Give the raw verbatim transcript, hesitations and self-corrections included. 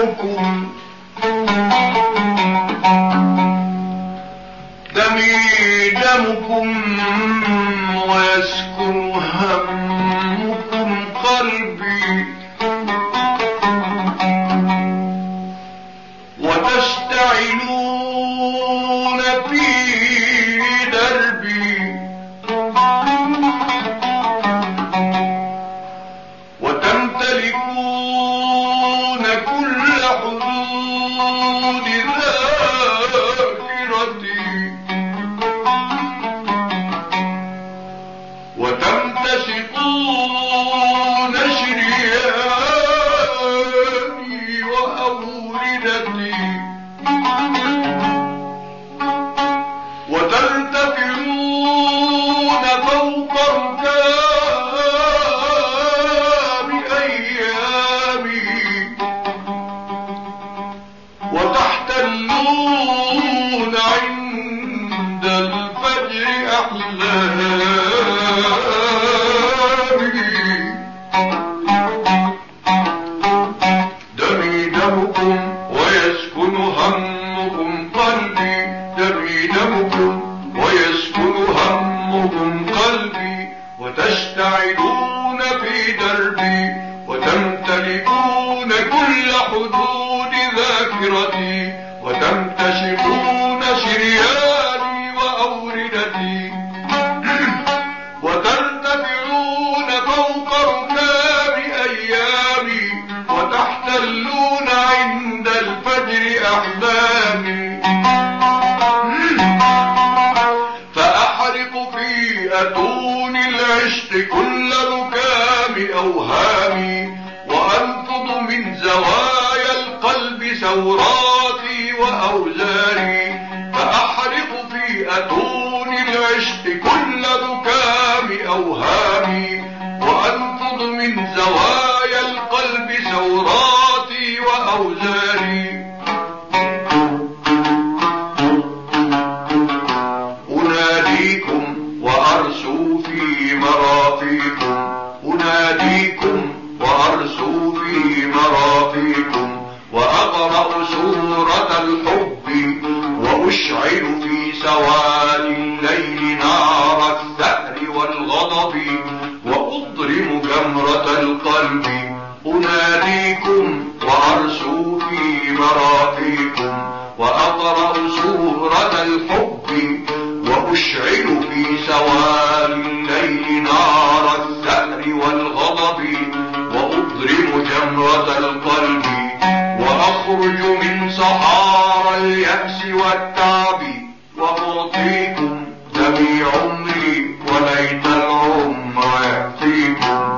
دمكم دمي دمكم ويسكن همكم قلبي وتشتعلون في دربي وتمتلكون كل حدود ذاكرتي وتمتشطون شرياني وأوردتي وترتفعون فوق ركاب أيامي وتحتلون عند الفجر أحلامي دمي دمكم ويسكن همكم قلبي دمي دمكم ويسكن همكم قلبي وتشتعلون في دربي وتمتلئون كل حدود ذاكرتي وتمتشقون شرياني وأوردتي وترتفعون فوق ركاب أيامي وتحتلون عند الفجر أحلامي فأحرق في أتون العشق كل ركام أوهامي وأنفض من زوايا القلب ثوراتي وأوزاري فأحرق في أتون العشق كل ركام أوهامي وأنفض من زوايا القلب ثوراتي وأوزاري أناديكم وأرسو في مرافيكم أناديكم وأرسو في مرافيكم وأقرأ سورة الحب وأشعل في سواد الليل نار الثأر والغضب وأضرم جمرة القلب أناديكم وأرسو في مرافيكم وأقرأ سورة الحب وأشعل في سواد الليل نار الثأر والغضب وأضرم جمرة القلب وأخرج من صحارى اليأس والتعب وأعطيكم دمي عمري وليت العمر يأتيكم